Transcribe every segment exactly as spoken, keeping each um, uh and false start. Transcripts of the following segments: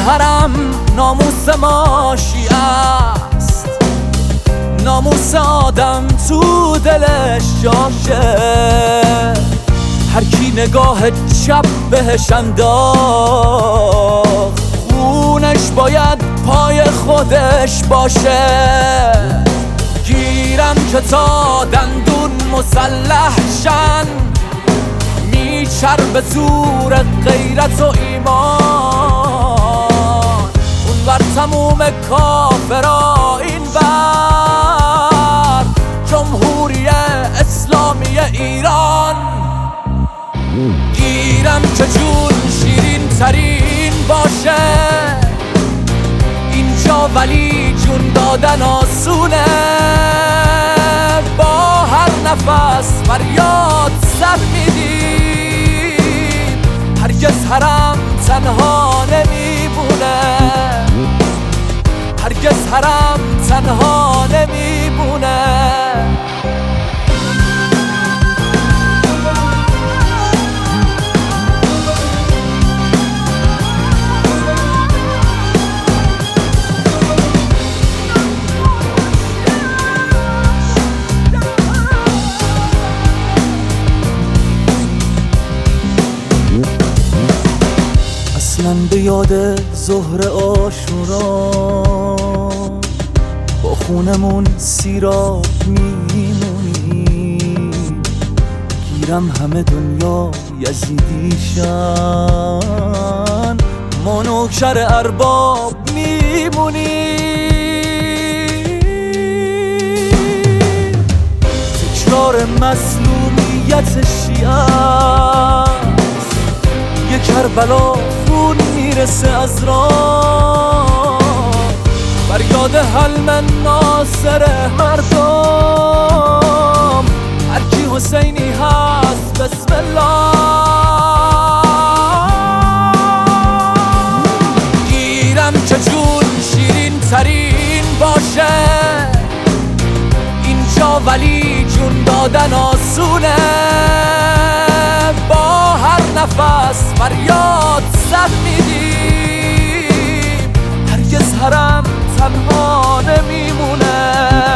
حرم ناموس ماشی است، ناموس آدم تو دلش جاشه. هر کی نگاه چپ بهش انداخت خونش باید پای خودش باشه. گیرم که تا دندون مسلح شن، میچر به زور غیرت و ایمان. اون بر تموم کافرا این بر جمهوری اسلامی ایران. گیرم که جون شیرین ترین باشه اینجا، ولی جون دادن آسونه. با هر نفس فریاد سر میدیم، هرگز حرم تنها نمیمونه، هرگز حرم تنها نمیمونه. من به یاد ظهر عاشورا با خونمون سیراب میمونی. گیرم همه دنیا یزیدیشن، ما نوکر ارباب میمونی. تکرار مظلومیت شیعه، یه کربلا خون میرسه از راه. فریاد حلم ناصر مردم، هرکی حسینی هست بسم الله. گیرم که جون شیرین ترین باشه اینجا، ولی جون دادن آسونه. با هر نفس فریاد سر میدیم، هرگز حرم تنها نمیمونه،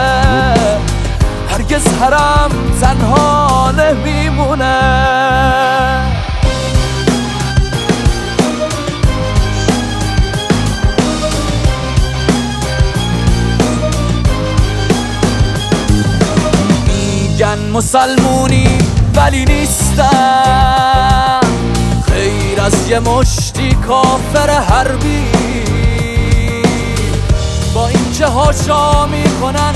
هرگز حرم تنها نمیمونه. میگن مسلمونی ولی نیستن، خیر از یه مشتی کافر حربی. با اینکه هاشا میکنن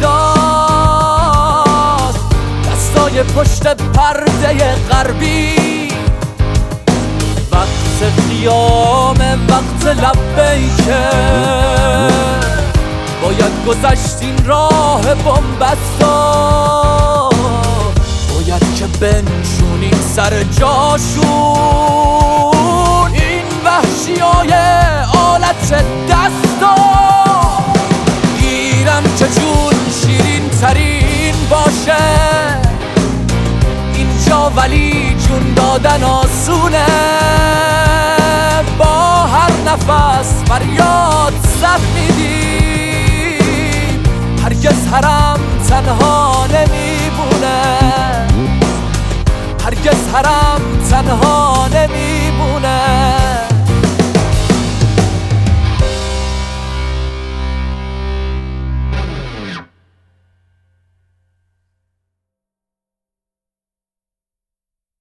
پیداست دستای پشت پرده غربی. وقت قیامه، وقت لبیکه، باید گذشت این راه بنبستا. باید که بنشونیم سر جاشون این وحشیای آلت دستا. گیرم که جون شیرین ترین باشه اینجا، ولی جون دادن آسونه. با هر نفس فریاد سر میدیم، هرگز حرم تنها نمیمونه، هرگز حرم تنها نمیمونه.